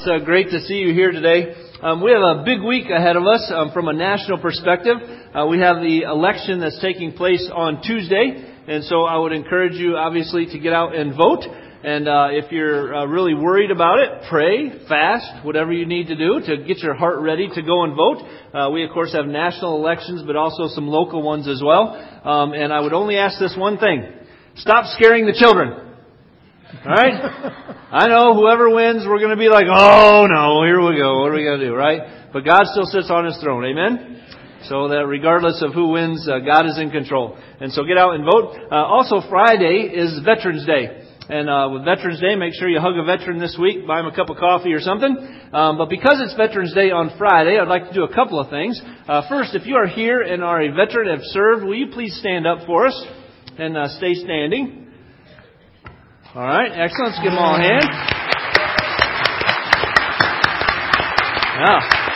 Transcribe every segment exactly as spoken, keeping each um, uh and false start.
It's uh, great to see you here today. Um, we have a big week ahead of us um, from a national perspective. Uh, we have the election that's taking place on Tuesday, and so I would encourage you, obviously, to get out and vote. And uh, if you're uh, really worried about it, pray, fast, whatever you need to do to get your heart ready to go and vote. Uh, we, of course, have national elections, but also some local ones as well. Um, and I would only ask this one thing. Stop scaring the children. All right? I know whoever wins, we're going to be like, oh, no, here we go. What are we going to do, right? But God still sits on His throne. Amen? So that regardless of who wins, uh, God is in control. And so get out and vote. Uh, also, Friday is Veterans Day. And uh, with Veterans Day, make sure you hug a veteran this week. Buy him a cup of coffee or something. Um, but because it's Veterans Day on Friday, I'd like to do a couple of things. Uh, first, if you are here and are a veteran and have served, will you please stand up for us and uh, stay standing? All right, excellent. Let's give them all a hand. Yeah.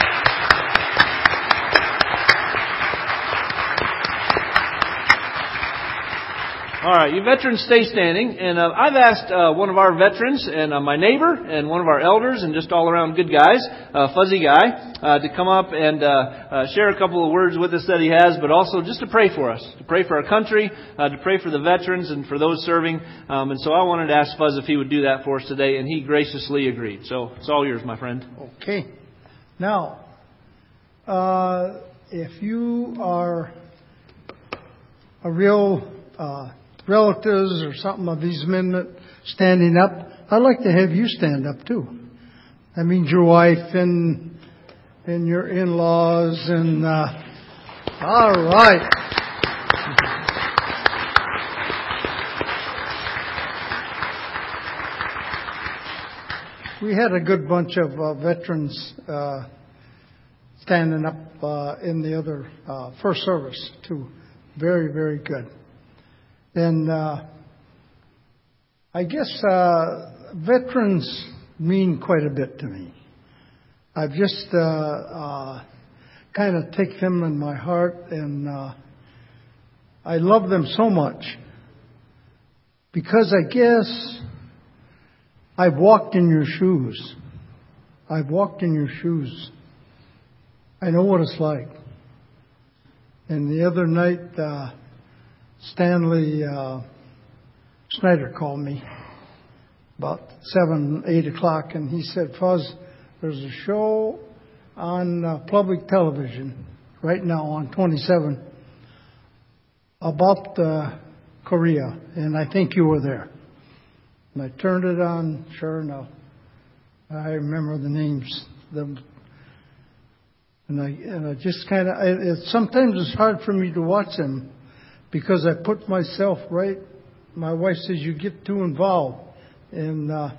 All right, you veterans stay standing. And uh, I've asked uh, one of our veterans and uh, my neighbor and one of our elders and just all around good guys, uh, Fuzzy Guy, uh, to come up and uh, uh, share a couple of words with us that he has, but also just to pray for us, to pray for our country, uh, to pray for the veterans and for those serving. Um, and so I wanted to ask Fuzz if he would do that for us today, and he graciously agreed. So it's all yours, my friend. Okay. Now, uh, if you are a real uh, relatives or something of these men that standing up, I'd like to have you stand up too. That means your wife and and your in-laws and uh, all right. We had a good bunch of uh, veterans uh, standing up uh, in the other uh, first service too. Very, very good. And uh, I guess uh, veterans mean quite a bit to me. I've just uh, uh, kind of take them in my heart, and uh, I love them so much because I guess I've walked in your shoes. I've walked in your shoes. I know what it's like. And the other night, uh, Stanley uh, Snyder called me about seven, eight o'clock, and he said, Fuzz, there's a show on uh, public television right now on twenty-seven about uh, Korea, and I think you were there. And I turned it on, sure enough. I remember the names. The, and I and I just kind of, it, sometimes it's hard for me to watch them, because I put myself right, my wife says you get too involved, and uh,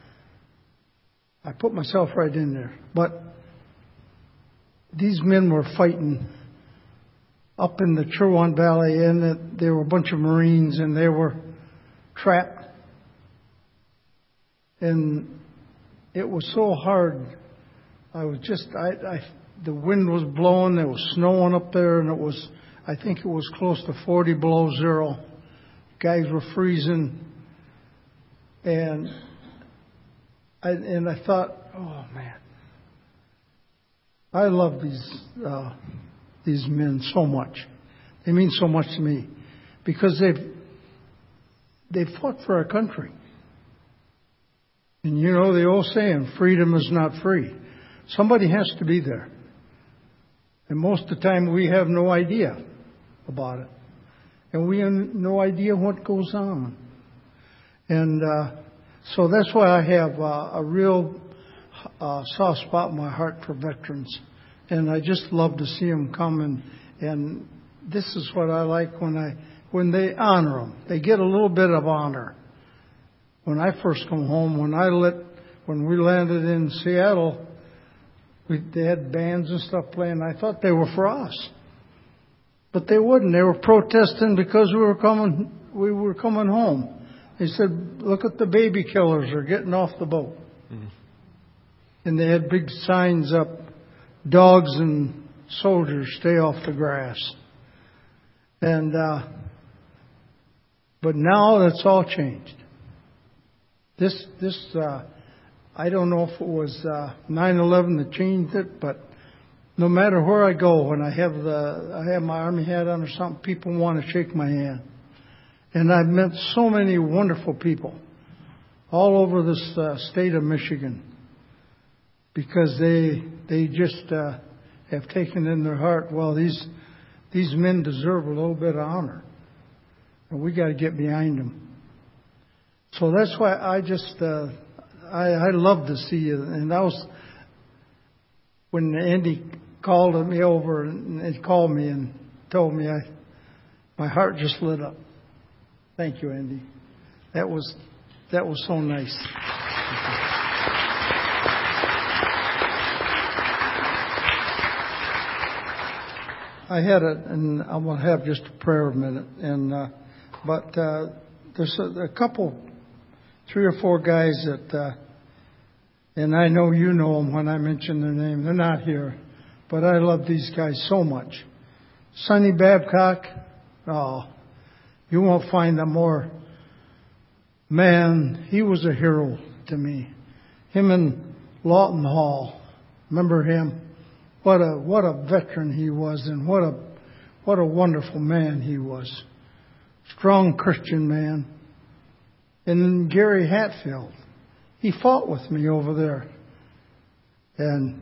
I put myself right in there. But these men were fighting up in the Chirwan Valley, and it, there were a bunch of Marines, and they were trapped. And it was so hard. I was just, I, I, the wind was blowing, there was snowing up there, and it was, I think it was close to forty below zero. Guys were freezing. And I, and I thought, oh man, I love these, uh, these men so much. They mean so much to me because they've, they've fought for our country. And you know the old saying, freedom is not free. Somebody has to be there. And most of the time we have no idea about it. And we have no idea what goes on. And uh, so that's why I have uh, a real uh, soft spot in my heart for veterans. And I just love to see them come. And, and this is what I like when I when they honor them. They get a little bit of honor. When I first come home, when I let, when we landed in Seattle, we, they had bands and stuff playing. I thought they were for us. But they wouldn't. They were protesting because we were coming, we were coming home. They said, look at the baby killers. They're getting off the boat. Mm-hmm. And they had big signs up, dogs and soldiers stay off the grass. And, uh, but now that's all changed. This, this, uh, I don't know if it was uh, nine eleven that changed it, but no matter where I go, when I have the I have my Army hat on or something, people want to shake my hand. And I've met so many wonderful people all over this uh, state of Michigan because they they just uh, have taken in their heart, well, these these men deserve a little bit of honor, and we got to get behind them. So that's why I just uh, I, I love to see you. And that was when Andy called me over and he called me and told me, I my heart just lit up. Thank you, Andy. That was that was so nice. I had a, and I'm going to have just a prayer a minute, and uh, but uh, there's a, a couple, three or four guys that, uh, and I know you know them when I mention their name. They're not here, but I love these guys so much. Sonny Babcock, oh, you won't find a more, man, he was a hero to me. Him and Lawton Hall, remember him? What a what a veteran he was, and what a what a wonderful man he was. Strong Christian man. And then Gary Hatfield, he fought with me over there. And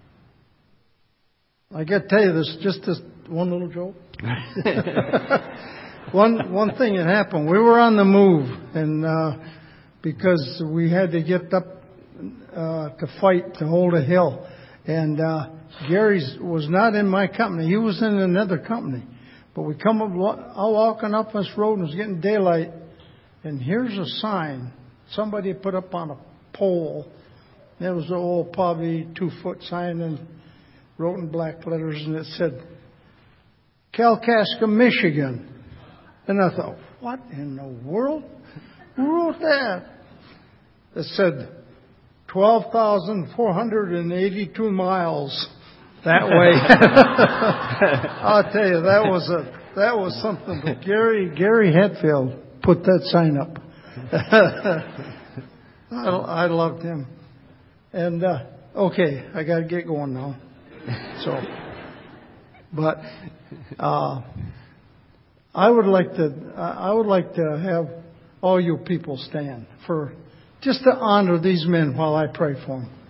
I got to tell you this, just this one little joke. one one thing that happened, we were on the move, and uh, because we had to get up uh, to fight to hold a hill, and uh, Gary was not in my company; he was in another company. But we come up, all walking up this road, and it was getting daylight, and here's a sign somebody put up on a pole. It was an old, probably two foot sign, and wrote in black letters, and it said, Kalkaska, Michigan. And I thought, what in the world? Who wrote that? It said, twelve thousand four hundred eighty-two miles that way. I'll tell you, that was a that was something. But Gary Gary Hatfield put that sign up. I, I loved him. And uh, okay, I got to get going now. So, but uh, I would like to I would like to have all you people stand for just to honor these men while I pray for them.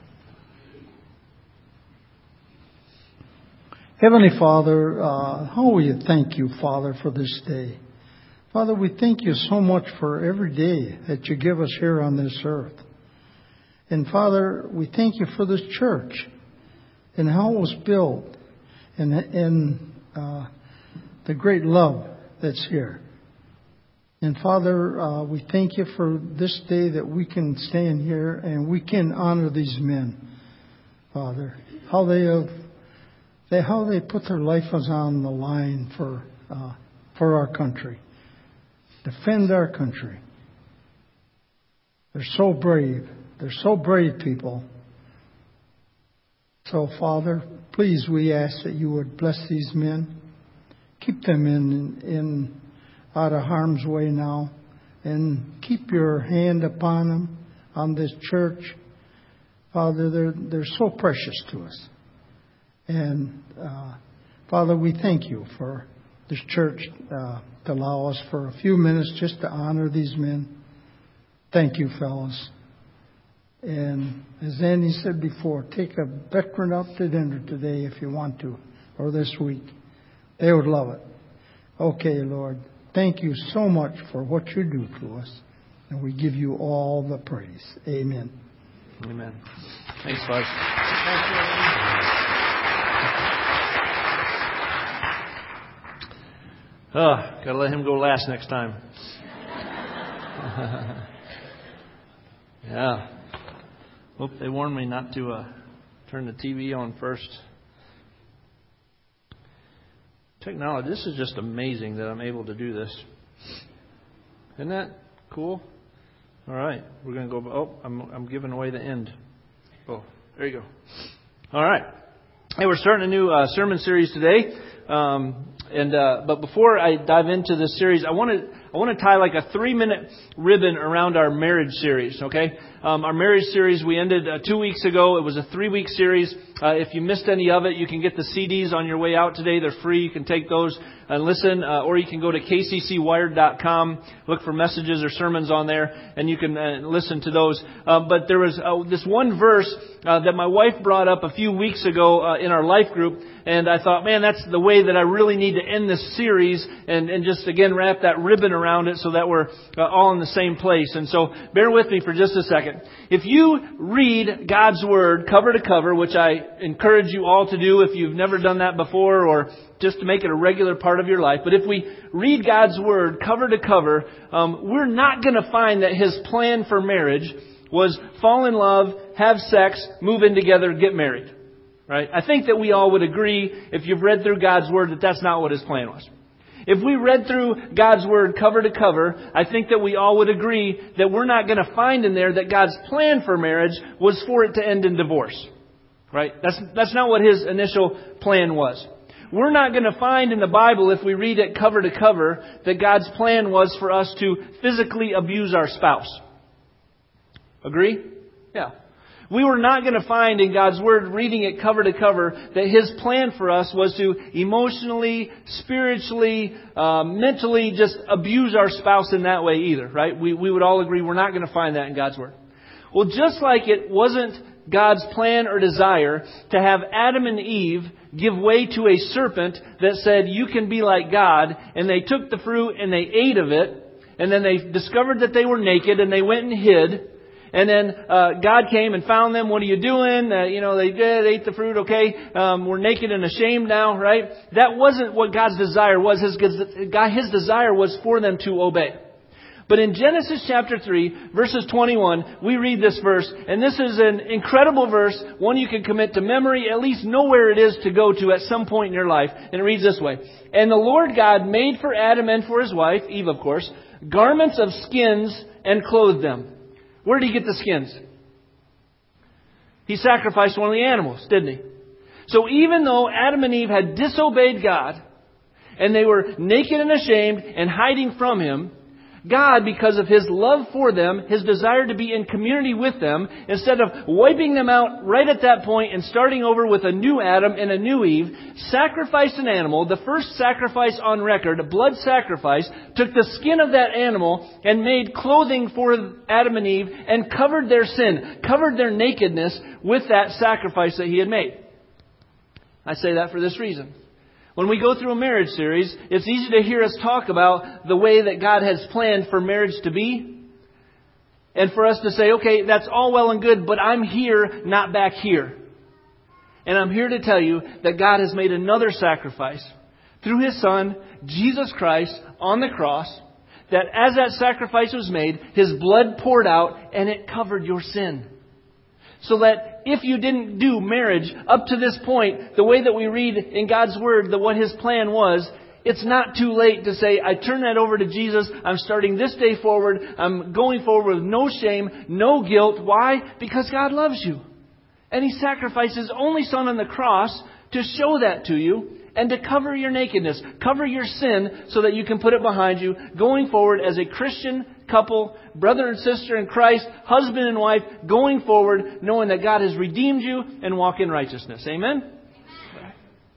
Heavenly Father, uh, how we thank you, Father, for this day. Father, we thank you so much for every day that you give us here on this earth. And Father, we thank you for this church and how it was built and, and uh, the great love that's here. And Father, uh, we thank you for this day that we can stand here and we can honor these men, Father. How they have, they how they put their lives on the line for uh, for our country, defend our country. They're so brave. They're so brave people. So, Father, please, we ask that you would bless these men, keep them in in. out of harm's way now, and keep your hand upon them, on this church. Father, they're, they're so precious to us. And, uh, Father, we thank you for this church uh, to allow us for a few minutes just to honor these men. Thank you, fellas. And as Andy said before, take a veteran out to dinner today if you want to, or this week. They would love it. Okay, Lord. Thank you so much for what you do to us. And we give you all the praise. Amen. Amen. Thanks, Buzz. Thank you. Oh, gotta let him go last next time. Yeah. Oop, they warned me not to uh, turn the T V on first. Technology, this is just amazing that I'm able to do this. Isn't that cool? All right, we're going to go. Oh, I'm, I'm giving away the end. Oh, there you go. All right. Hey, we're starting a new uh, sermon series today. Um, and uh, but before I dive into this series, I want to I want to tie like a three minute ribbon around our marriage series. Okay. Um, our marriage series we ended uh, two weeks ago. It was a three-week series. Uh, if you missed any of it, you can get the C Ds on your way out today. They're free. You can take those and listen, uh, or you can go to k c c wired dot com, look for messages or sermons on there, and you can uh, listen to those. Uh, but there was uh, this one verse uh, that my wife brought up a few weeks ago uh, in our life group, and I thought, man, that's the way that I really need to end this series, and, and just again wrap that ribbon around it so that we're uh, all in the same place. And so bear with me for just a second. If you read God's Word cover to cover, which I encourage you all to do if you've never done that before, or just to make it a regular part of your life. But if we read God's Word cover to cover, um, we're not going to find that His plan for marriage was fall in love, have sex, move in together, get married. Right? I think that we all would agree, if you've read through God's Word, that that's not what His plan was. If we read through God's Word cover to cover, I think that we all would agree that we're not going to find in there that God's plan for marriage was for it to end in divorce. Right? That's, that's not what His initial plan was. We're not going to find in the Bible, if we read it cover to cover, that God's plan was for us to physically abuse our spouse. Agree? Yeah. We were not going to find in God's Word, reading it cover to cover, that His plan for us was to emotionally, spiritually, uh, mentally just abuse our spouse in that way either, right? We, we would all agree we're not going to find that in God's Word. Well, just like it wasn't God's plan or desire to have Adam and Eve give way to a serpent that said, you can be like God, and they took the fruit and they ate of it, and then they discovered that they were naked and they went and hid. And then uh, God came and found them. What are you doing? Uh, you know, they did, ate the fruit. Okay, um, we're naked and ashamed now, right? That wasn't what God's desire was. His, God, His desire was for them to obey. But in Genesis chapter three, verses twenty-one, we read this verse. And this is an incredible verse, one you can commit to memory, at least know where it is to go to at some point in your life. And it reads this way. And the Lord God made for Adam and for his wife, Eve of course, garments of skins and clothed them. Where did He get the skins? He sacrificed one of the animals, didn't He? So even though Adam and Eve had disobeyed God, and they were naked and ashamed and hiding from Him, God, because of His love for them, His desire to be in community with them, instead of wiping them out right at that point and starting over with a new Adam and a new Eve, sacrificed an animal, the first sacrifice on record, a blood sacrifice, took the skin of that animal and made clothing for Adam and Eve and covered their sin, covered their nakedness with that sacrifice that He had made. I say that for this reason. When we go through a marriage series, it's easy to hear us talk about the way that God has planned for marriage to be. And for us to say, okay, that's all well and good, but I'm here, not back here. And I'm here to tell you that God has made another sacrifice through His Son, Jesus Christ, on the cross, that as that sacrifice was made, His blood poured out and it covered your sin. So that if you didn't do marriage up to this point, the way that we read in God's Word that what His plan was, it's not too late to say, I turn that over to Jesus. I'm starting this day forward. I'm going forward with no shame, no guilt. Why? Because God loves you. And He sacrificed His only Son on the cross to show that to you and to cover your nakedness, cover your sin so that you can put it behind you going forward as a Christian couple, brother and sister in Christ, husband and wife, going forward, knowing that God has redeemed you and walk in righteousness. Amen? Amen.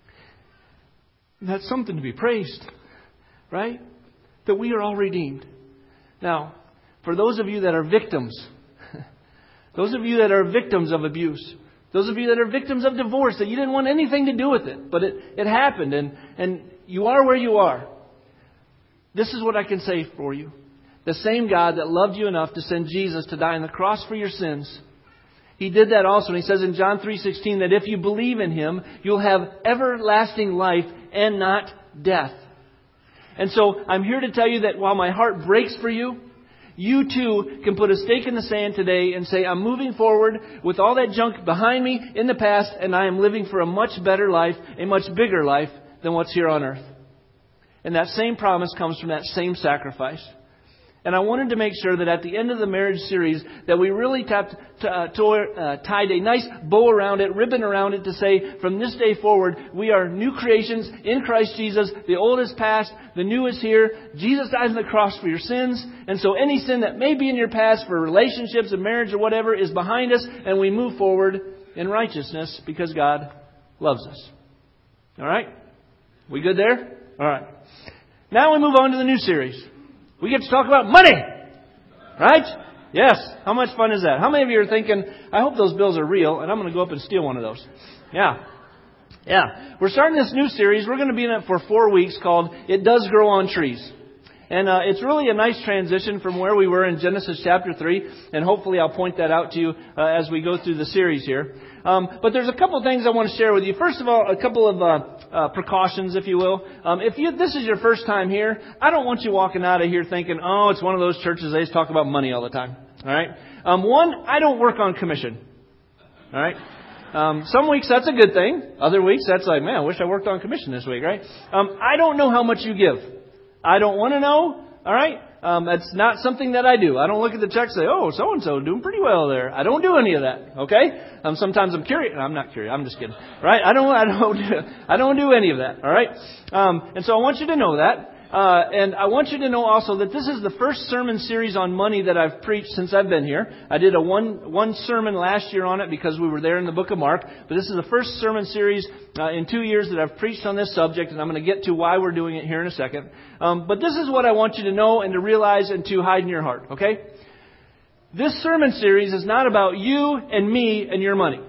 That's something to be praised, right? That we are all redeemed. Now, for those of you that are victims, those of you that are victims of abuse, those of you that are victims of divorce, that you didn't want anything to do with it, but it, it happened, and, and you are where you are. This is what I can say for you. The same God that loved you enough to send Jesus to die on the cross for your sins, He did that also. And He says in John three sixteen that if you believe in Him, you'll have everlasting life and not death. And so I'm here to tell you that while my heart breaks for you, you too can put a stake in the sand today and say, I'm moving forward with all that junk behind me in the past, and I am living for a much better life, a much bigger life than what's here on earth. And that same promise comes from that same sacrifice. And I wanted to make sure that at the end of the marriage series that we really tapped, uh, tore, uh, tied a nice bow around it, ribbon around it to say from this day forward, we are new creations in Christ Jesus. The old is past, the new is here. Jesus died on the cross for your sins. And so any sin that may be in your past for relationships and marriage or whatever is behind us, and we move forward in righteousness because God loves us. All right? We good there? All right. Now we move on to the new series. We get to talk about money. Right? Yes. How much fun is that? How many of you are thinking, I hope those bills are real, and I'm going to go up and steal one of those? Yeah. Yeah. We're starting this new series. We're going to be in it for four weeks called It Does Grow on Trees. And uh, it's really a nice transition from where we were in Genesis chapter three. And hopefully I'll point that out to you uh, as we go through the series here. Um, but there's a couple things I want to share with you. First of all, a couple of uh, uh, precautions, if you will. Um, if you, this is your first time here, I don't want you walking out of here thinking, oh, it's one of those churches they just talk about money all the time. All right. Um, one, I don't work on commission. All right. Um, some weeks that's a good thing. Other weeks that's like, man, I wish I worked on commission this week, right? Um, I don't know how much you give. I don't want to know. All right. Um, that's not something that I do. I don't look at the check and say, oh, so-and-so doing pretty well there. I don't do any of that. Okay. Um, sometimes I'm curious. I'm not curious. I'm just kidding. Right. I don't, I don't, do, I don't do any of that. All right. Um, and so I want you to know that. Uh, and I want you to know also that this is the first sermon series on money that I've preached since I've been here. I did a one, one sermon last year on it because we were there in the book of Mark. But this is the first sermon series uh, in two years that I've preached on this subject. And I'm going to get to why we're doing it here in a second. Um, but this is what I want you to know and to realize and to hide in your heart. Okay? This sermon series is not about you and me and your money.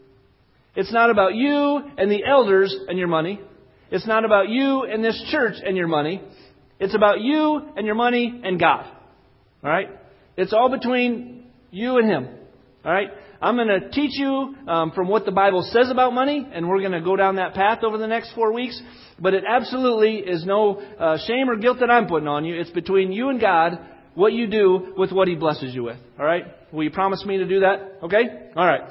It's not about you and the elders and your money. It's not about you and this church and your money. It's about you and your money and God. All right? It's all between you and Him. All right? I'm going to teach you um, from what the Bible says about money, and we're going to go down that path over the next four weeks. But it absolutely is no uh, shame or guilt that I'm putting on you. It's between you and God, what you do with what He blesses you with. All right? Will you promise me to do that? Okay? All right.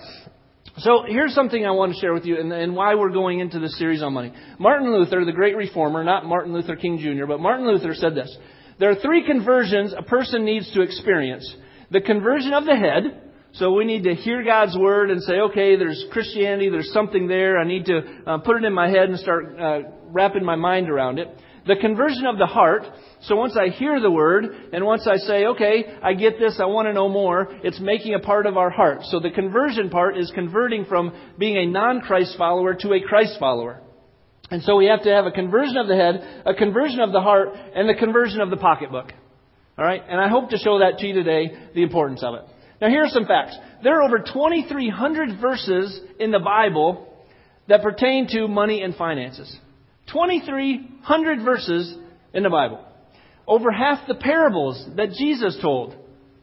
So here's something I want to share with you and, and why we're going into this series on money. Martin Luther, the great reformer, not Martin Luther King Junior, but Martin Luther said this. There are three conversions a person needs to experience. The conversion of the head. So we need to hear God's Word and say, okay, there's Christianity, there's something there. I need to uh, put it in my head and start uh, wrapping my mind around it. The conversion of the heart. So once I hear the Word and once I say, okay, I get this, I want to know more, it's making a part of our heart. So the conversion part is converting from being a non-Christ follower to a Christ follower. And so we have to have a conversion of the head, a conversion of the heart, and the conversion of the pocketbook. All right? And I hope to show that to you today, the importance of it. Now here are some facts. There are over twenty-three hundred verses in the Bible that pertain to money and finances. twenty-three hundred verses in the Bible. Over half the parables that Jesus told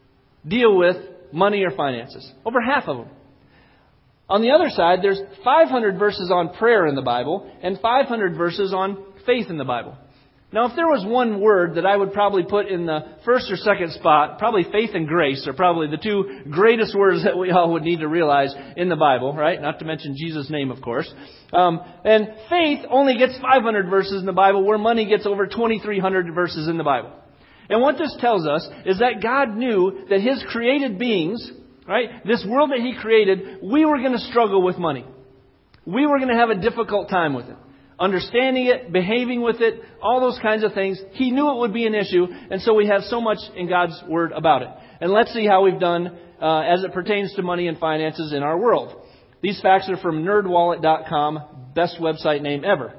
deal with money or finances. Over half of them. On the other side, there's five hundred verses on prayer in the Bible and five hundred verses on faith in the Bible. Now, if there was one word that I would probably put in the first or second spot, probably faith and grace are probably the two greatest words that we all would need to realize in the Bible, right? Not to mention Jesus' name, of course. Um, and faith only gets five hundred verses in the Bible, where money gets over twenty-three hundred verses in the Bible. And what this tells us is that God knew that His created beings, right, this world that He created, we were going to struggle with money. We were going to have a difficult time with it. Understanding it, behaving with it, all those kinds of things. He knew it would be an issue, and so we have so much in God's Word about it. And let's see how we've done uh, as it pertains to money and finances in our world. These facts are from nerd wallet dot com, best website name ever.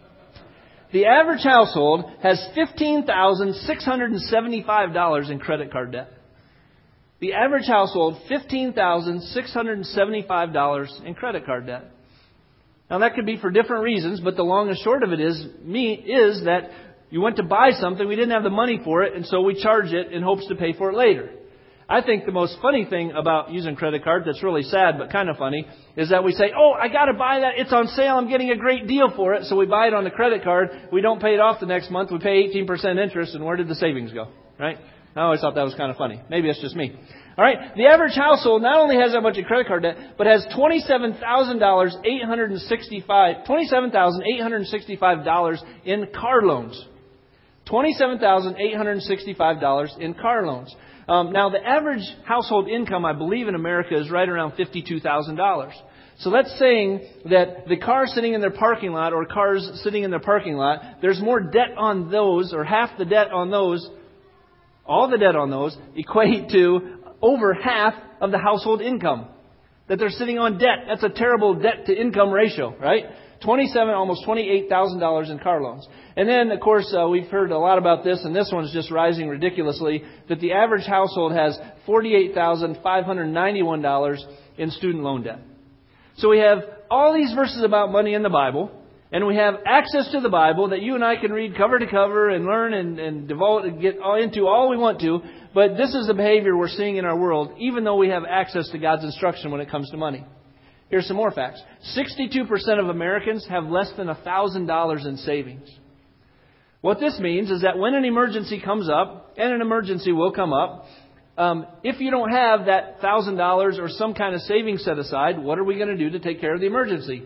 The average household has fifteen thousand six hundred seventy-five dollars in credit card debt. The average household, fifteen thousand six hundred seventy-five dollars in credit card debt. Now that could be for different reasons, but the long and short of it is me is that you went to buy something, we didn't have the money for it, and so we charge it in hopes to pay for it later. I think the most funny thing about using credit cards, that's really sad but kind of funny, is that we say, oh, I got to buy that, it's on sale, I'm getting a great deal for it, so we buy it on the credit card, we don't pay it off the next month, we pay eighteen percent interest, and where did the savings go? Right? I always thought that was kind of funny. Maybe it's just me. All right. The average household not only has that much in credit card debt, but has twenty-seven thousand eight hundred sixty-five dollars twenty-seven thousand eight hundred sixty-five dollars in car loans. twenty-seven thousand eight hundred sixty-five dollars in car loans. Um, now, the average household income, I believe, in America is right around fifty-two thousand dollars. So that's saying that the cars sitting in their parking lot or cars sitting in their parking lot, there's more debt on those, or half the debt on those, all the debt on those, equate to over half of the household income. That they're sitting on debt. That's a terrible debt to income ratio, right? twenty-seven, almost twenty-eight thousand dollars in car loans. And then, of course, uh, we've heard a lot about this, and this one's just rising ridiculously, that the average household has forty-eight thousand five hundred ninety-one dollars in student loan debt. So we have all these verses about money in the Bible, and we have access to the Bible that you and I can read cover to cover and learn and, and devote and get all into all we want to. But this is the behavior we're seeing in our world, even though we have access to God's instruction when it comes to money. Here's some more facts. sixty-two percent of Americans have less than one thousand dollars in savings. What this means is that when an emergency comes up, and an emergency will come up, um, if you don't have that one thousand dollars or some kind of savings set aside, what are we going to do to take care of the emergency?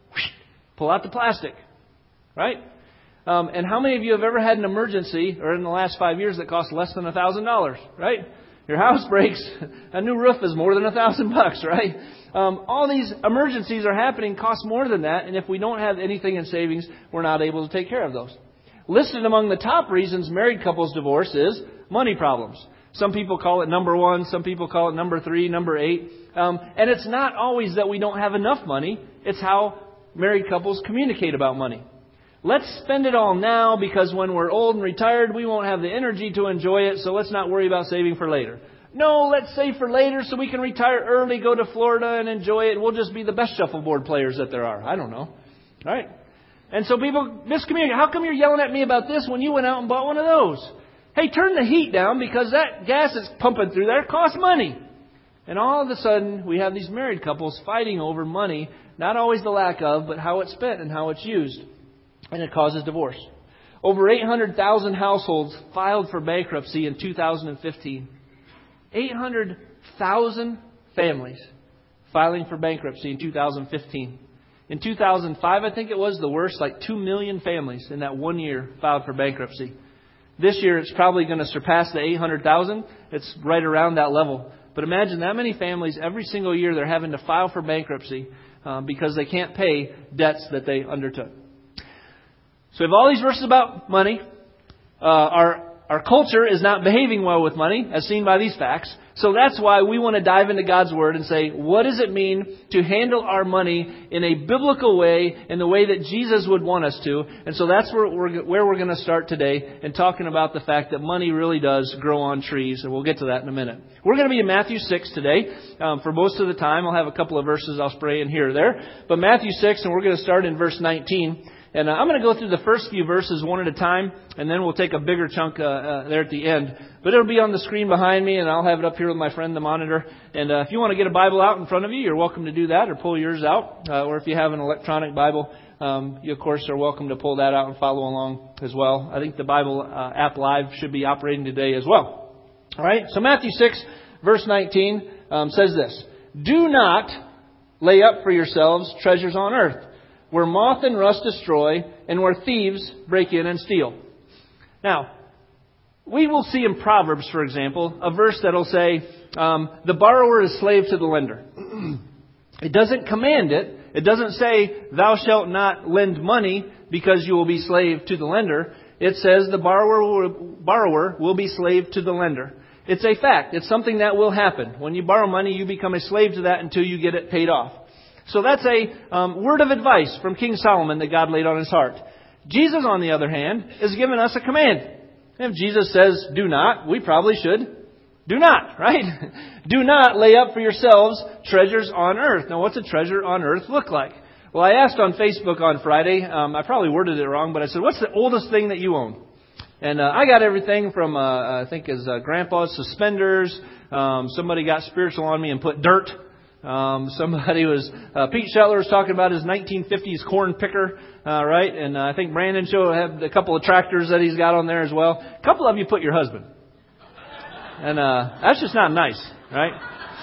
Pull out the plastic, right? Um, and how many of you have ever had an emergency, or in the last five years, that cost less than one thousand dollars, right? Your house breaks, a new roof is more than a thousand bucks, right? Um, all these emergencies are happening, cost more than that, and if we don't have anything in savings, we're not able to take care of those. Listed among the top reasons married couples divorce is money problems. Some people call it number one, some people call it number three, number eight. Um, and it's not always that we don't have enough money, it's how married couples communicate about money. Let's spend it all now because when we're old and retired, we won't have the energy to enjoy it, so let's not worry about saving for later. No, let's save for later so we can retire early, go to Florida and enjoy it. We'll just be the best shuffleboard players that there are. I don't know. All right? And so people miscommunicate. How come you're yelling at me about this when you went out and bought one of those? Hey, turn the heat down because that gas is pumping through there costs money. And all of a sudden, we have these married couples fighting over money, not always the lack of, but how it's spent and how it's used. And it causes divorce. Over eight hundred thousand households filed for bankruptcy in two thousand fifteen. eight hundred thousand families filing for bankruptcy in two thousand fifteen. In two thousand five, I think it was the worst, like two million families in that one year filed for bankruptcy. This year, it's probably going to surpass the eight hundred thousand. It's right around that level. But imagine that many families every single year they're having to file for bankruptcy um, because they can't pay debts that they undertook. So we have all these verses about money. Uh, our our culture is not behaving well with money, as seen by these facts. So that's why we want to dive into God's Word and say, what does it mean to handle our money in a biblical way, in the way that Jesus would want us to? And so that's where we're, where we're going to start today, and talking about the fact that money really does grow on trees. And we'll get to that in a minute. We're going to be in Matthew six today. Um, for most of the time, I'll have a couple of verses I'll spray in here or there. But Matthew six, and we're going to start in verse nineteen. And uh, I'm going to go through the first few verses one at a time, and then we'll take a bigger chunk uh, uh, there at the end. But it'll be on the screen behind me, and I'll have it up here with my friend, the monitor. And uh, if you want to get a Bible out in front of you, you're welcome to do that, or pull yours out. Uh, or if you have an electronic Bible, um, you, of course, are welcome to pull that out and follow along as well. I think the Bible uh, app Live should be operating today as well. All right, so Matthew six, verse nineteen um, says this: "Do not lay up for yourselves treasures on earth, where moth and rust destroy, and where thieves break in and steal." Now, we will see in Proverbs, for example, a verse that will say, um, the borrower is slave to the lender. It doesn't command it. It doesn't say, thou shalt not lend money because you will be slave to the lender. It says the borrower will, borrower will be slave to the lender. It's a fact. It's something that will happen. When you borrow money, you become a slave to that until you get it paid off. So that's a um, word of advice from King Solomon that God laid on his heart. Jesus, on the other hand, is giving us a command. If Jesus says, do not, we probably should do not, right? Do not lay up for yourselves treasures on earth. Now, what's a treasure on earth look like? Well, I asked on Facebook on Friday, um, I probably worded it wrong, but I said, what's the oldest thing that you own? And uh, I got everything from, uh, I think, his uh, grandpa's suspenders. Um, somebody got spiritual on me and put dirt. Um, somebody was, uh, Pete Shetler was talking about his nineteen fifties corn picker, uh, right? And uh, I think Brandon Show had a couple of tractors that he's got on there as well. A couple of you put your husband. And uh, that's just not nice, right?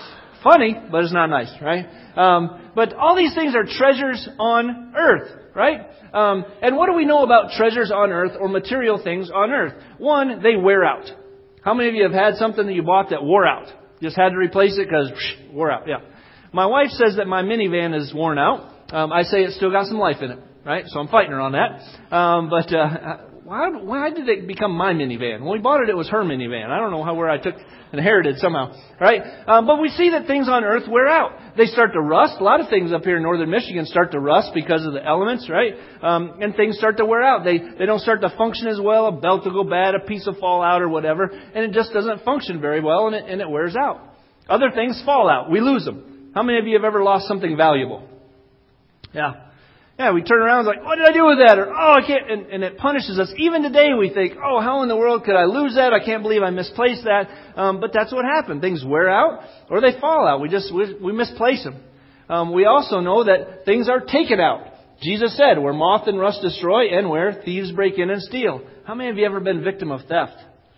funny, but it's not nice, right? Um, but all these things are treasures on earth, right? Um, and what do we know about treasures on earth or material things on earth? One, they wear out. How many of you have had something that you bought that wore out? Just had to replace it because wore out. Yeah. My wife says that my minivan is worn out. Um, I say it's still got some life in it, right? So I'm fighting her on that. Um, but uh, why, why did it become my minivan? When we bought it, it was her minivan. I don't know how where I took inherited somehow, right? Um, but we see that things on earth wear out. They start to rust. A lot of things up here in northern Michigan start to rust because of the elements, right? Um, and things start to wear out. They they don't start to function as well. A belt will go bad, a piece will fall out or whatever, and it just doesn't function very well, and it, and it wears out. Other things fall out. We lose them. How many of you have ever lost something valuable? Yeah. Yeah, we turn around and like, what did I do with that? Or, oh, I can't, and, and it punishes us. Even today we think, oh, how in the world could I lose that? I can't believe I misplaced that. Um, but that's what happened. Things wear out or they fall out. We just, we, we misplace them. Um, we also know that things are taken out. Jesus said, where moth and rust destroy and where thieves break in and steal. How many of you ever been victim of theft?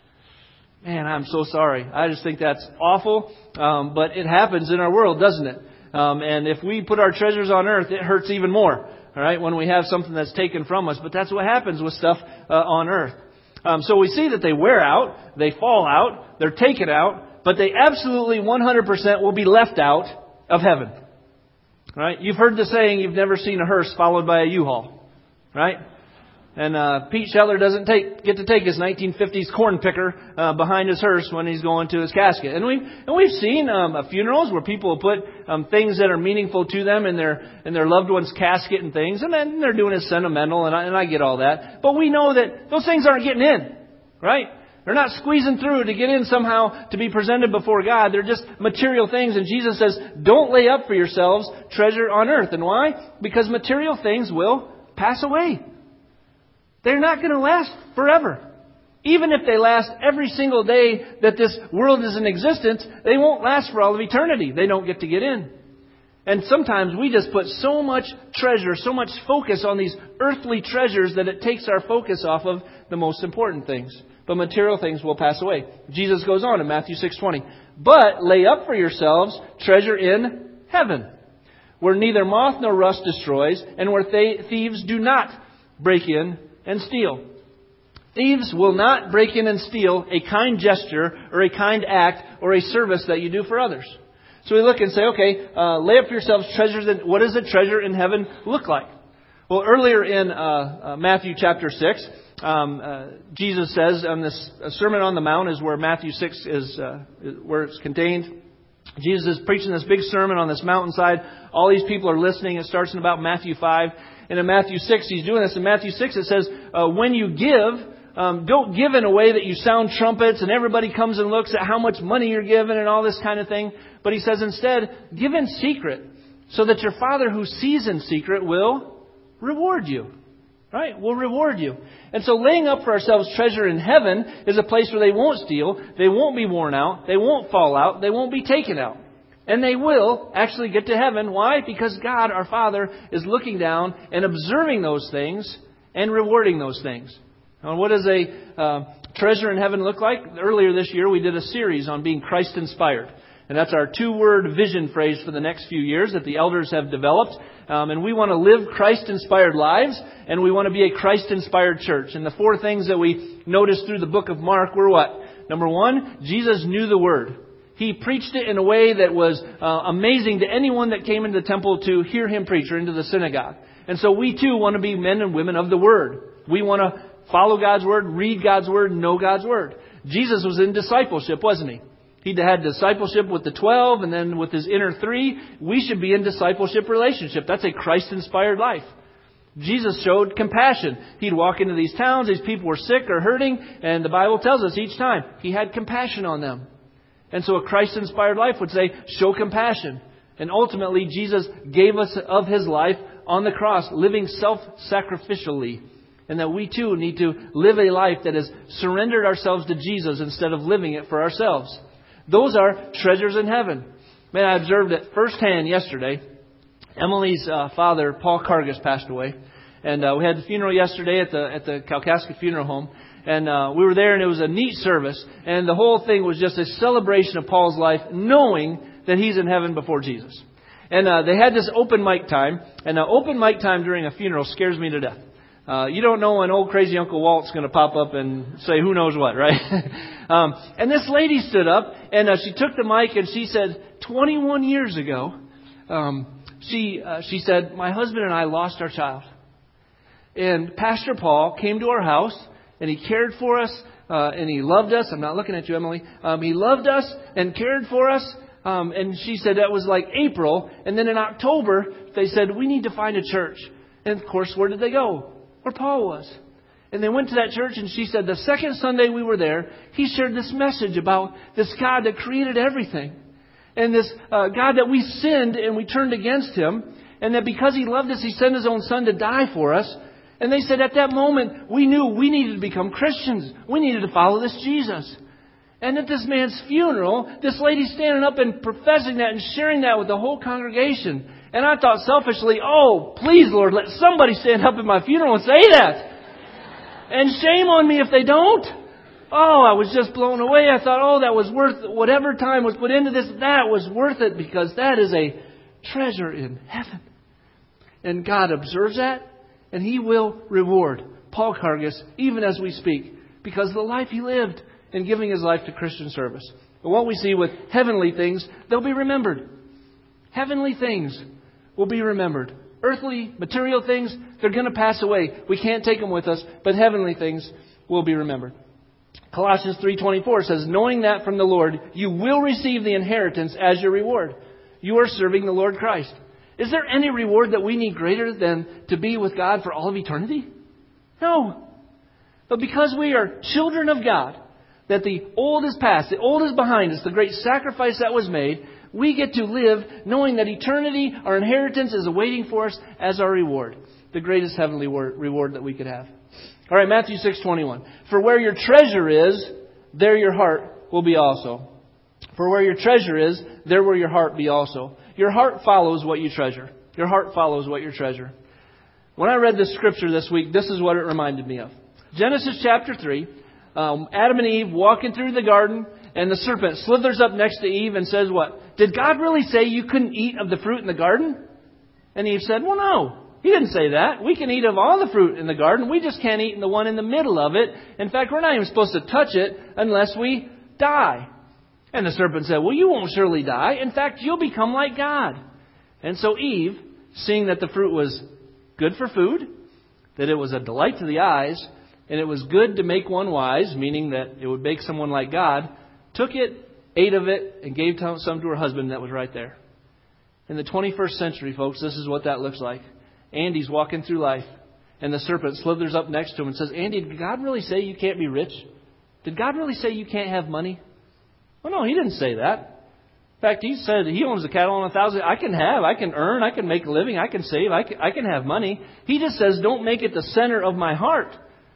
Man, I'm so sorry. I just think that's awful. Um, but it happens in our world, doesn't it? Um, and if we put our treasures on earth, it hurts even more. All right, when we have something that's taken from us. But that's what happens with stuff uh, on earth. Um, so we see that they wear out, they fall out, they're taken out, but they absolutely one hundred percent will be left out of heaven. Right? You've heard the saying, you've never seen a hearse followed by a U-Haul. Right? And uh, Pete Scheller doesn't take, get to take his nineteen fifties corn picker uh, behind his hearse when he's going to his casket. And we've and we've seen um, uh, funerals where people put um, things that are meaningful to them in their in their loved one's casket and things, and then they're doing it sentimental, and I, and I get all that. But we know that those things aren't getting in, right? They're not squeezing through to get in somehow to be presented before God. They're just material things. And Jesus says, don't lay up for yourselves treasure on earth. And why? Because material things will pass away. They're not going to last forever. Even if they last every single day that this world is in existence, they won't last for all of eternity. They don't get to get in. And sometimes we just put so much treasure, so much focus on these earthly treasures that it takes our focus off of the most important things. But material things will pass away. Jesus goes on in Matthew six twenty. But lay up for yourselves treasure in heaven, where neither moth nor rust destroys, and where th- thieves do not break in and steal. Thieves will not break in and steal a kind gesture or a kind act or a service that you do for others. So we look and say, okay, uh, lay up for yourselves treasures. In, what does a treasure in heaven look like? Well, earlier in uh, uh, Matthew chapter six, um, uh, Jesus says on this uh, Sermon on the Mount is where Matthew six is, uh, is where it's contained. Jesus is preaching this big sermon on this mountainside. All these people are listening. It starts in about Matthew five. And in Matthew six, he's doing this. In Matthew six, it says, uh, when you give, um, don't give in a way that you sound trumpets and everybody comes and looks at how much money you're giving and all this kind of thing. But he says instead, give in secret so that your Father who sees in secret will reward you. Right? Will reward you. And so laying up for ourselves treasure in heaven is a place where they won't steal, they won't be worn out, they won't fall out, they won't be taken out. And they will actually get to heaven. Why? Because God, our Father, is looking down and observing those things and rewarding those things. Now, what does a uh, treasure in heaven look like? Earlier this year, we did a series on being Christ-inspired. And that's our two-word vision phrase for the next few years that the elders have developed. Um, and we want to live Christ-inspired lives, and we want to be a Christ-inspired church. And the four things that we noticed through the book of Mark were what? Number one, Jesus knew the Word. He preached it in a way that was uh, amazing to anyone that came into the temple to hear him preach or into the synagogue. And so we too want to be men and women of the Word. We want to follow God's Word, read God's Word, know God's Word. Jesus was in discipleship, wasn't he? He'd had discipleship with the twelve and then with his inner three. We should be in discipleship relationship. That's a Christ-inspired life. Jesus showed compassion. He'd walk into these towns. These people were sick or hurting. And the Bible tells us each time he had compassion on them. And so a Christ-inspired life would say, show compassion. And ultimately, Jesus gave us of his life on the cross, living self-sacrificially. And that we too need to live a life that has surrendered ourselves to Jesus instead of living it for ourselves. Those are treasures in heaven. Man, I observed it firsthand yesterday. Emily's uh, father, Paul Cargus, passed away. And uh, we had the funeral yesterday at the at the Kalkaska Funeral Home. And uh, we were there, and it was a neat service. And the whole thing was just a celebration of Paul's life, knowing that he's in heaven before Jesus. And uh, they had this open mic time. And uh, open mic time during a funeral scares me to death. Uh, you don't know when old crazy Uncle Walt's going to pop up and say who knows what, right? um, and this lady stood up and uh, she took the mic and she said, twenty-one years ago, um, she uh, she said, my husband and I lost our child. And Pastor Paul came to our house and he cared for us uh, and he loved us. I'm not looking at you, Emily. Um, he loved us and cared for us. Um, and she said that was like April. And then in October, they said, we need to find a church. And of course, where did they go? Where Paul was. And they went to that church and she said the second Sunday we were there, he shared this message about this God that created everything. And this uh, God that we sinned and we turned against him. And that because he loved us, he sent his own son to die for us. And they said at that moment, we knew we needed to become Christians. We needed to follow this Jesus. And at this man's funeral, this lady standing up and professing that and sharing that with the whole congregation. And I thought selfishly, oh, please, Lord, let somebody stand up at my funeral and say that. And shame on me if they don't. Oh, I was just blown away. I thought, oh, that was worth whatever time was put into this. That was worth it because that is a treasure in heaven. And God observes that and he will reward Paul Kargas even as we speak because of the life he lived in giving his life to Christian service. And what we see with heavenly things, they'll be remembered. Heavenly things will be remembered. Earthly, material things, they're going to pass away. We can't take them with us, but heavenly things will be remembered. Colossians three twenty-four says, knowing that from the Lord, you will receive the inheritance as your reward. You are serving the Lord Christ. Is there any reward that we need greater than to be with God for all of eternity? No. But because we are children of God, that the old is past, the old is behind us, the great sacrifice that was made, we get to live knowing that eternity, our inheritance, is awaiting for us as our reward. The greatest heavenly reward that we could have. All right, Matthew six twenty-one. For where your treasure is, there your heart will be also. For where your treasure is, there will your heart be also. Your heart follows what you treasure. Your heart follows what you treasure. When I read this scripture this week, this is what it reminded me of. Genesis chapter three. Um, Adam and Eve walking through the garden, and the serpent slithers up next to Eve and says what? Did God really say you couldn't eat of the fruit in the garden? And Eve said, well, no. He didn't say that. We can eat of all the fruit in the garden. We just can't eat in the one in the middle of it. In fact, we're not even supposed to touch it unless we die. And the serpent said, well, you won't surely die. In fact, you'll become like God. And so Eve, seeing that the fruit was good for food, that it was a delight to the eyes, and it was good to make one wise, meaning that it would make someone like God, took it, ate of it, and gave some to her husband that was right there. In the twenty-first century, folks, this is what that looks like. Andy's walking through life, and the serpent slithers up next to him and says, Andy, did God really say you can't be rich? Did God really say you can't have money? Well, no, he didn't say that. In fact, he said he owns the cattle on a thousand. I can have, I can earn, I can make a living, I can save, I can, I can have money. He just says, don't make it the center of my heart,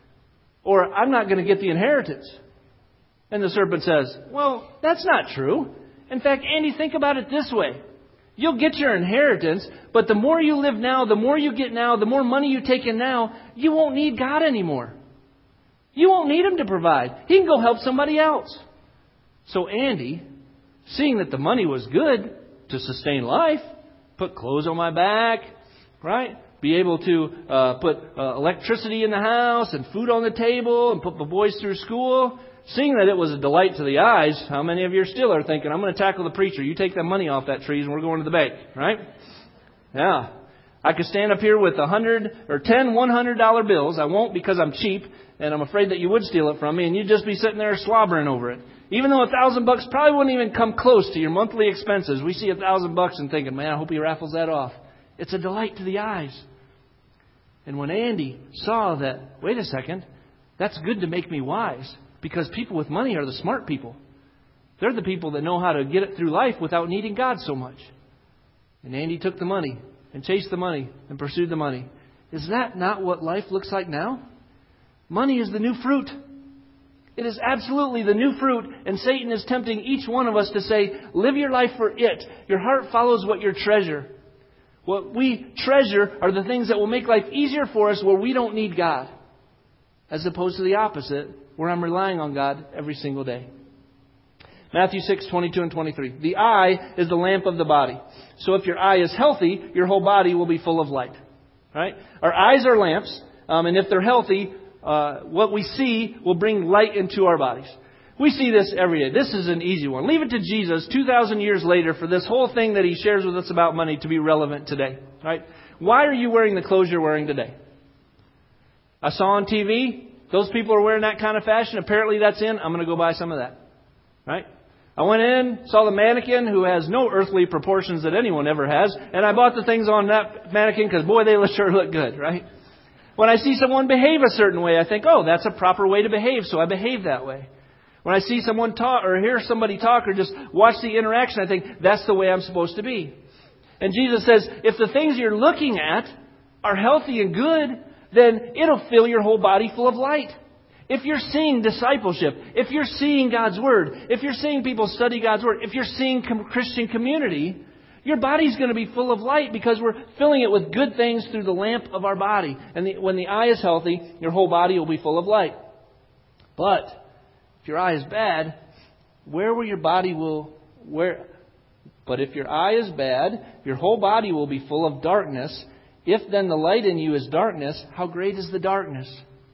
or I'm not going to get the inheritance. And the serpent says, well, that's not true. In fact, Andy, think about it this way. You'll get your inheritance, but the more you live now, the more you get now, the more money you take in now, you won't need God anymore. You won't need Him to provide. He can go help somebody else. So Andy, seeing that the money was good to sustain life, put clothes on my back, right? Be able to uh, put uh, electricity in the house and food on the table and put the boys through school. Seeing that it was a delight to the eyes, how many of you still are thinking, I'm going to tackle the preacher. You take that money off that trees and we're going to the bank, right? Yeah. I could stand up here with a hundred or ten one hundred dollar bills. I won't because I'm cheap and I'm afraid that you would steal it from me and you'd just be sitting there slobbering over it. Even though a thousand bucks probably wouldn't even come close to your monthly expenses. We see a thousand bucks and thinking, man, I hope he raffles that off. It's a delight to the eyes. And when Andy saw that, wait a second, that's good to make me wise. Because people with money are the smart people. They're the people that know how to get it through life without needing God so much. And Andy took the money and chased the money and pursued the money. Is that not what life looks like now? Money is the new fruit. It is absolutely the new fruit. And Satan is tempting each one of us to say, live your life for it. Your heart follows what you treasure. What we treasure are the things that will make life easier for us where we don't need God. As opposed to the opposite, where I'm relying on God every single day. Matthew six, twenty-two and twenty-three. The eye is the lamp of the body. So if your eye is healthy, your whole body will be full of light. Right? Our eyes are lamps, um, and if they're healthy, uh, what we see will bring light into our bodies. We see this every day. This is an easy one. Leave it to Jesus two thousand years later for this whole thing that He shares with us about money to be relevant today. Right? Why are you wearing the clothes you're wearing today? I saw on T V, those people are wearing that kind of fashion. Apparently that's in. I'm going to go buy some of that. Right? I went in, saw the mannequin who has no earthly proportions that anyone ever has, and I bought the things on that mannequin because, boy, they sure look good, right? When I see someone behave a certain way, I think, oh, that's a proper way to behave, so I behave that way. When I see someone talk or hear somebody talk or just watch the interaction, I think, that's the way I'm supposed to be. And Jesus says, if the things you're looking at are healthy and good, then it'll fill your whole body full of light. If you're seeing discipleship, if you're seeing God's Word, if you're seeing people study God's Word, if you're seeing Christian community, your body's going to be full of light because we're filling it with good things through the lamp of our body. And the, when the eye is healthy, your whole body will be full of light. But if your eye is bad, where will your body will where? But if your eye is bad, your whole body will be full of darkness. If then the light in you is darkness, how great is the darkness?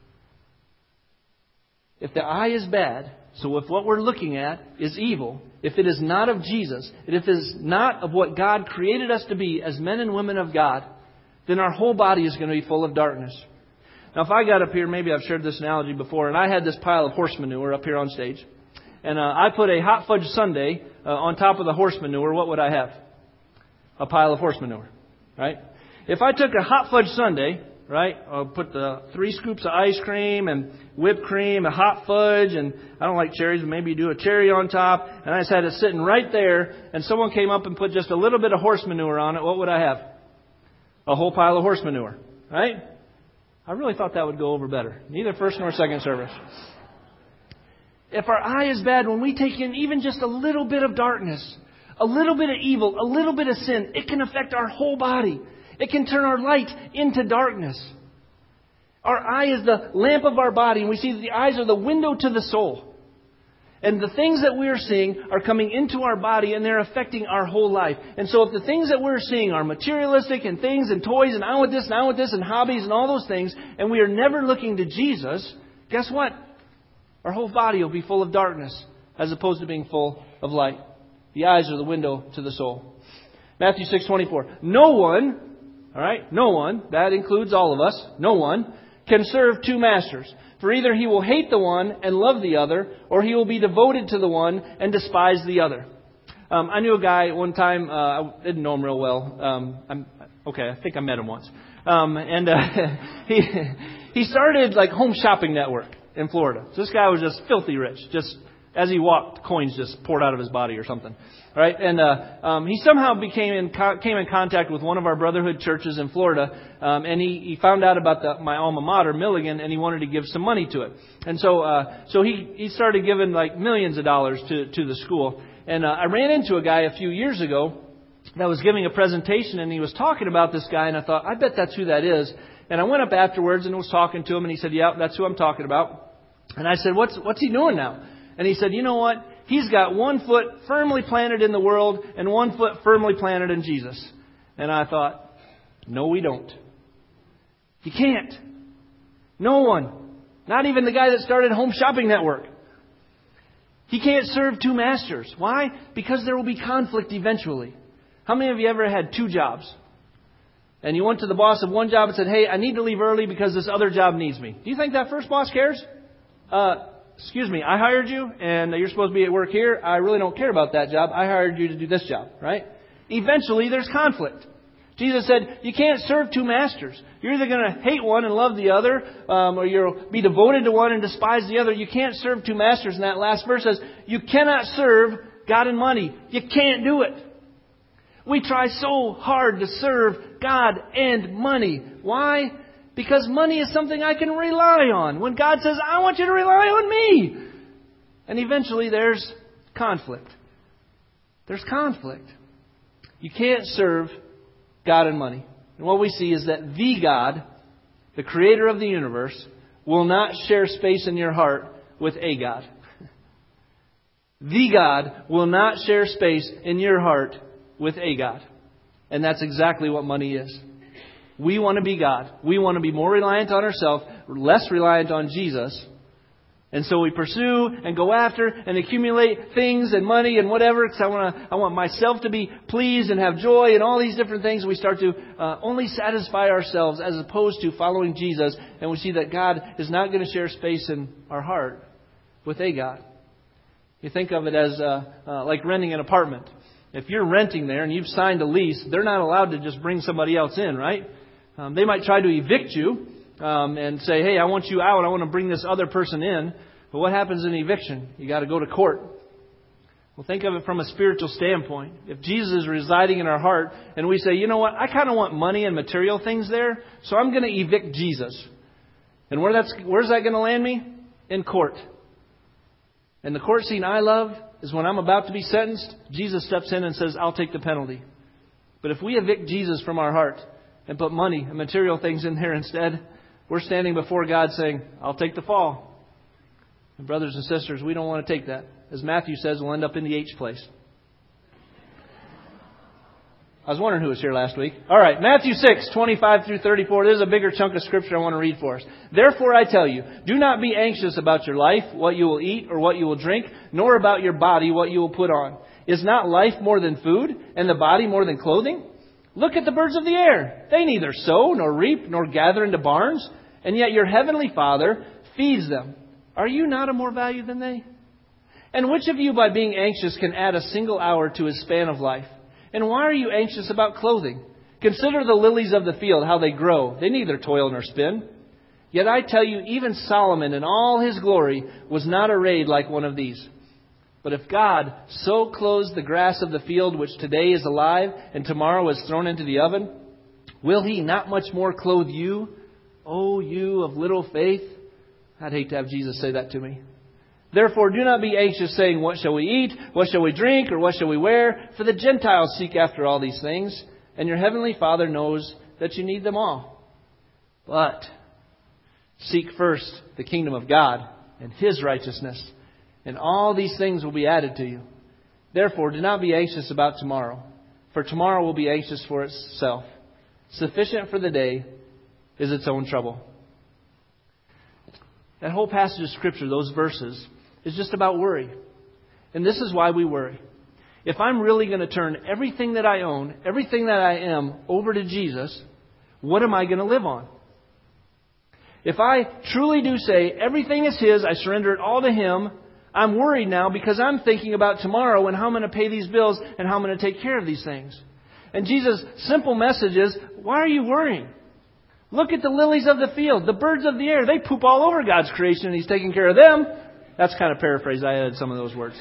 If the eye is bad, so if what we're looking at is evil, if it is not of Jesus, and if it is not of what God created us to be as men and women of God, then our whole body is going to be full of darkness. Now, if I got up here, maybe I've shared this analogy before, and I had this pile of horse manure up here on stage, and uh, I put a hot fudge sundae uh, on top of the horse manure, what would I have? A pile of horse manure, right? If I took a hot fudge sundae, right, I'll put the three scoops of ice cream and whipped cream and hot fudge, and I don't like cherries, but maybe you do a cherry on top, and I just had it sitting right there, and someone came up and put just a little bit of horse manure on it, what would I have? A whole pile of horse manure, right? I really thought that would go over better. Neither first nor second service. If our eye is bad, when we take in even just a little bit of darkness, a little bit of evil, a little bit of sin, it can affect our whole body. It can turn our light into darkness. Our eye is the lamp of our body, and we see that the eyes are the window to the soul. And the things that we are seeing are coming into our body, and they're affecting our whole life. And so if the things that we're seeing are materialistic and things and toys and I want this and I want this and hobbies and all those things, and we are never looking to Jesus, guess what? Our whole body will be full of darkness as opposed to being full of light. The eyes are the window to the soul. Matthew six twenty-four. No one... All right, no one, that includes all of us, no one, can serve two masters. For either he will hate the one and love the other, or he will be devoted to the one and despise the other. Um, I knew a guy one time, uh, I didn't know him real well. Um, I'm, okay, I think I met him once. Um, and uh, he he started like Home Shopping Network in Florida. So this guy was just filthy rich, just as he walked, coins just poured out of his body or something. Right? And uh, um, he somehow became in co- came in contact with one of our brotherhood churches in Florida, um, and he, he found out about the, my alma mater, Milligan, and he wanted to give some money to it. And so uh, so he, he started giving like millions of dollars to, to the school. And uh, I ran into a guy a few years ago that was giving a presentation, and he was talking about this guy, and I thought, I bet that's who that is. And I went up afterwards and was talking to him, and he said, yeah, that's who I'm talking about. And I said, what's what's he doing now? And he said, you know what? He's got one foot firmly planted in the world and one foot firmly planted in Jesus. And I thought, no, we don't. You can't. No one. Not even the guy that started Home Shopping Network. He can't serve two masters. Why? Because there will be conflict eventually. How many of you ever had two jobs? And you went to the boss of one job and said, hey, I need to leave early because this other job needs me. Do you think that first boss cares? Uh, excuse me, I hired you and you're supposed to be at work here. I really don't care about that job. I hired you to do this job, right? Eventually there's conflict. Jesus said, you can't serve two masters. You're either going to hate one and love the other, um, or you'll be devoted to one and despise the other. You can't serve two masters. And that last verse says, you cannot serve God and money. You can't do it. We try so hard to serve God and money. Why? Because money is something I can rely on. When God says, I want you to rely on me. And eventually there's conflict. There's conflict. You can't serve God and money. And what we see is that the God, the creator of the universe, will not share space in your heart with a God. The God will not share space in your heart with a God. And that's exactly what money is. We want to be God. We want to be more reliant on ourselves, less reliant on Jesus. And so we pursue and go after and accumulate things and money and whatever, because I want to, I want myself to be pleased and have joy and all these different things. We start to uh, only satisfy ourselves as opposed to following Jesus. And we see that God is not going to share space in our heart with a God. You think of it as uh, uh, like renting an apartment. If you're renting there and you've signed a lease, they're not allowed to just bring somebody else in, right? Um, they might try to evict you. Um, and say, hey, I want you out. I want to bring this other person in. But what happens in eviction? You got to go to court. Well, think of it from a spiritual standpoint. If Jesus is residing in our heart and we say, you know what, I kind of want money and material things there, so I'm going to evict Jesus. And where that's where's that going to land me? In court. And the court scene I love is when I'm about to be sentenced, Jesus steps in and says, I'll take the penalty. But if we evict Jesus from our heart and put money and material things in there instead, we're standing before God saying, I'll take the fall. And brothers and sisters, we don't want to take that. As Matthew says, we'll end up in the H place. I was wondering who was here last week. All right, Matthew six, twenty-five through thirty-four. There's a bigger chunk of Scripture I want to read for us. Therefore I tell you, do not be anxious about your life, what you will eat or what you will drink, nor about your body, what you will put on. Is not life more than food, and the body more than clothing? Look at the birds of the air. They neither sow nor reap nor gather into barns, and yet your heavenly Father feeds them. Are you not of more value than they? And which of you by being anxious can add a single hour to his span of life? And why are you anxious about clothing? Consider the lilies of the field, how they grow. They neither toil nor spin. Yet I tell you, even Solomon in all his glory was not arrayed like one of these. But if God so clothes the grass of the field, which today is alive and tomorrow is thrown into the oven, will He not much more clothe you, O you of little faith? I'd hate to have Jesus say that to me. Therefore, do not be anxious, saying, what shall we eat? What shall we drink? Or what shall we wear? For the Gentiles seek after all these things, and your heavenly Father knows that you need them all. But seek first the kingdom of God and His righteousness, and all these things will be added to you. Therefore, do not be anxious about tomorrow, for tomorrow will be anxious for itself. Sufficient for the day is its own trouble. That whole passage of Scripture, those verses, is just about worry. And this is why we worry. If I'm really going to turn everything that I own, everything that I am, over to Jesus, what am I going to live on? If I truly do say everything is His, I surrender it all to Him, I'm worried now because I'm thinking about tomorrow and how I'm going to pay these bills and how I'm going to take care of these things. And Jesus' simple message is, why are you worrying? Look at the lilies of the field, the birds of the air. They poop all over God's creation and He's taking care of them. That's kind of paraphrased. I added some of those words.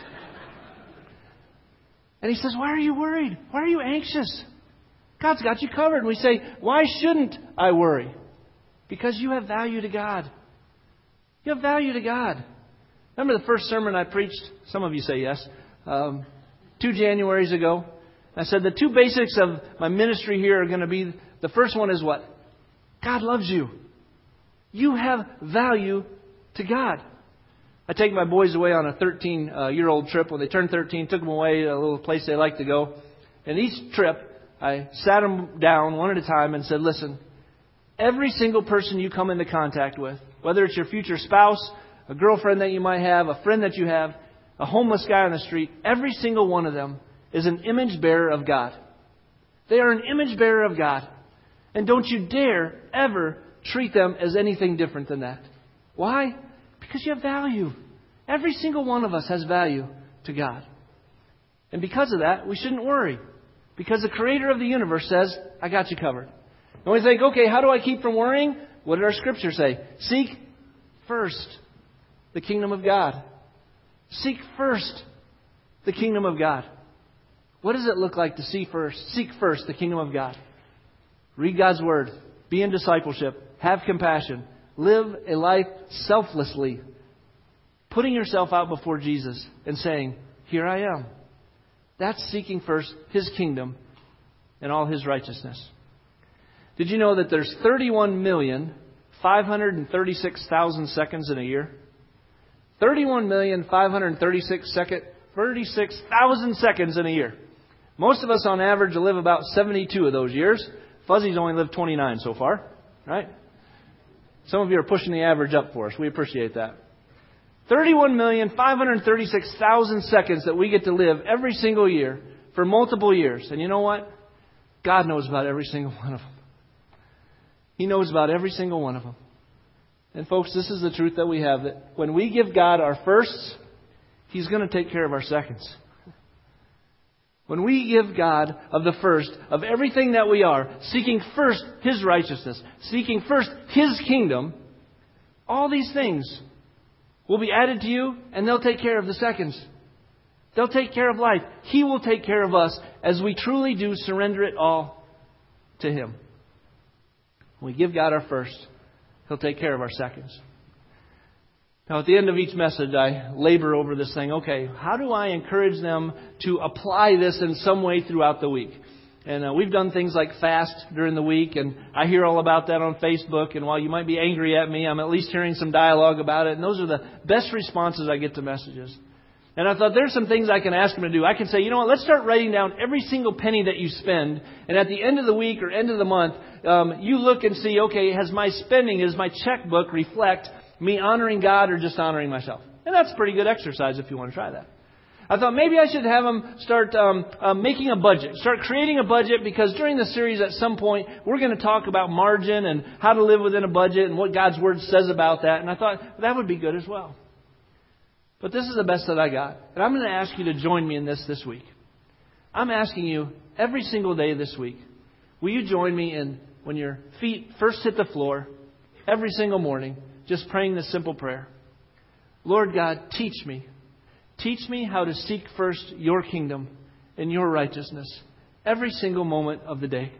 And He says, why are you worried? Why are you anxious? God's got you covered. And we say, why shouldn't I worry? Because you have value to God. You have value to God. Remember the first sermon I preached? Some of you say yes. Um, two Januaries ago. I said the two basics of my ministry here are going to be, the first one is what? God loves you. You have value to God. I take my boys away on a thirteen-year-old trip. When they turned thirteen, took them away to a little place they like to go. And each trip, I sat them down one at a time and said, listen, every single person you come into contact with, whether it's your future spouse, a girlfriend that you might have, a friend that you have, a homeless guy on the street, every single one of them is an image bearer of God. They are an image bearer of God. And don't you dare ever treat them as anything different than that. Why? Because you have value. Every single one of us has value to God. And because of that, we shouldn't worry. Because the Creator of the universe says, I got you covered. And we think, okay, how do I keep from worrying? What did our Scripture say? Seek first the kingdom of God. Seek first the kingdom of God. What does it look like to see first? Seek first the kingdom of God. Read God's Word. Be in discipleship. Have compassion. Live a life selflessly. Putting yourself out before Jesus and saying, here I am. That's seeking first His kingdom and all His righteousness. Did you know that there's thirty-one million five hundred thirty-six thousand seconds in a year? thirty-one million five hundred thirty-six thirty-six thousand seconds in a year. Most of us on average live about seventy-two of those years. Fuzzy's only lived twenty-nine so far, right? Some of you are pushing the average up for us. We appreciate that. thirty-one million five hundred thirty-six thousand seconds that we get to live every single year for multiple years. And you know what? God knows about every single one of them. He knows about every single one of them. And folks, this is the truth that we have, that when we give God our firsts, He's going to take care of our seconds. When we give God of the first, of everything that we are, seeking first His righteousness, seeking first His kingdom, all these things will be added to you, and they'll take care of the seconds. They'll take care of life. He will take care of us as we truly do surrender it all to Him. When we give God our first, He'll take care of our seconds. Now, at the end of each message, I labor over this thing. Okay, how do I encourage them to apply this in some way throughout the week? And uh, we've done things like fast during the week, and I hear all about that on Facebook. And while you might be angry at me, I'm at least hearing some dialogue about it. And those are the best responses I get to messages. And I thought there's some things I can ask them to do. I can say, you know what, let's start writing down every single penny that you spend. And at the end of the week or end of the month, um, you look and see, okay, has my spending, does my checkbook reflect me honoring God or just honoring myself? And that's a pretty good exercise if you want to try that. I thought maybe I should have them start um, uh, making a budget, start creating a budget, because during the series at some point we're going to talk about margin and how to live within a budget and what God's Word says about that. And I thought that would be good as well. But this is the best that I got. And I'm going to ask you to join me in this this week. I'm asking you every single day this week, will you join me in when your feet first hit the floor every single morning, just praying this simple prayer. Lord God, teach me. Teach me how to seek first Your kingdom and Your righteousness every single moment of the day.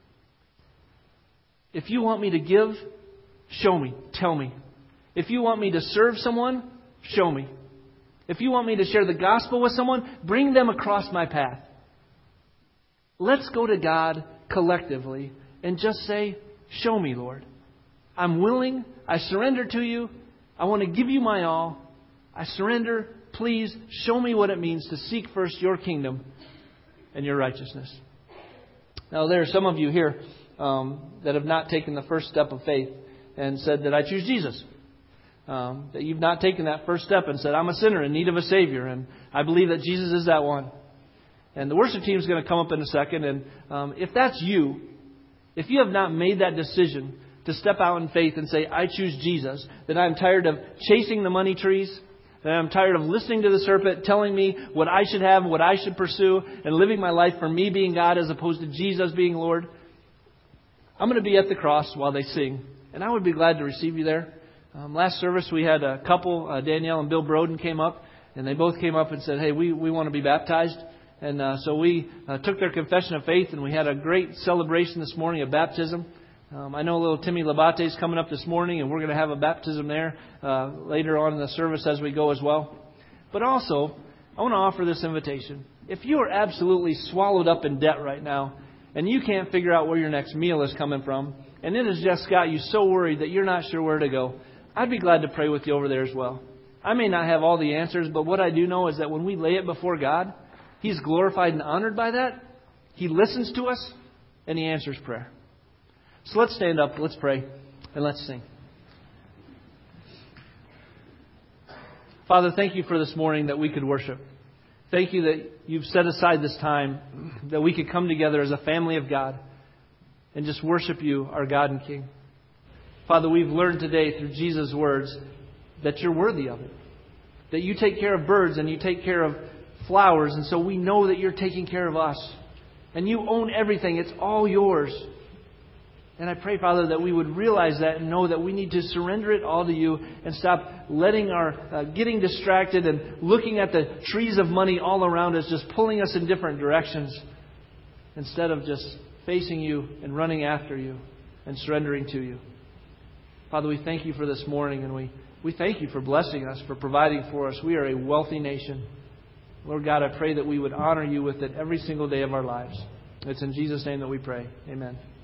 If You want me to give, show me. Tell me. If You want me to serve someone, show me. If You want me to share the gospel with someone, bring them across my path. Let's go to God collectively and just say, show me, Lord. I'm willing. I surrender to You. I want to give You my all. I surrender. Please show me what it means to seek first Your kingdom and Your righteousness. Now, there are some of you here um, that have not taken the first step of faith and said that I choose Jesus. Um, that you've not taken that first step and said, I'm a sinner in need of a Savior, and I believe that Jesus is that one. And the worship team is going to come up in a second. And um, if that's you, if you have not made that decision to step out in faith and say, I choose Jesus, that I'm tired of chasing the money trees, that I'm tired of listening to the serpent telling me what I should have, what I should pursue, and living my life for me being God as opposed to Jesus being Lord, I'm going to be at the cross while they sing. And I would be glad to receive you there. Um, last service we had a couple, uh, Danielle and Bill Broden came up, and they both came up and said, hey, we, we want to be baptized. And uh, so we uh, took their confession of faith, and we had a great celebration this morning of baptism. Um, I know little Timmy Labate is coming up this morning, and we're going to have a baptism there uh, later on in the service as we go as well. But also, I want to offer this invitation. If you are absolutely swallowed up in debt right now, and you can't figure out where your next meal is coming from, and it has just got you so worried that you're not sure where to go, I'd be glad to pray with you over there as well. I may not have all the answers, but what I do know is that when we lay it before God, He's glorified and honored by that. He listens to us, and He answers prayer. So let's stand up, let's pray, and let's sing. Father, thank You for this morning that we could worship. Thank You that You've set aside this time that we could come together as a family of God and just worship You, our God and King. Father, we've learned today through Jesus' words that You're worthy of it. That You take care of birds and You take care of flowers. And so we know that You're taking care of us. And You own everything. It's all Yours. And I pray, Father, that we would realize that and know that we need to surrender it all to You and stop letting our uh, getting distracted and looking at the trees of money all around us, just pulling us in different directions, instead of just facing You and running after You and surrendering to You. Father, we thank You for this morning, and we, we thank You for blessing us, for providing for us. We are a wealthy nation. Lord God, I pray that we would honor You with it every single day of our lives. It's in Jesus' name that we pray. Amen.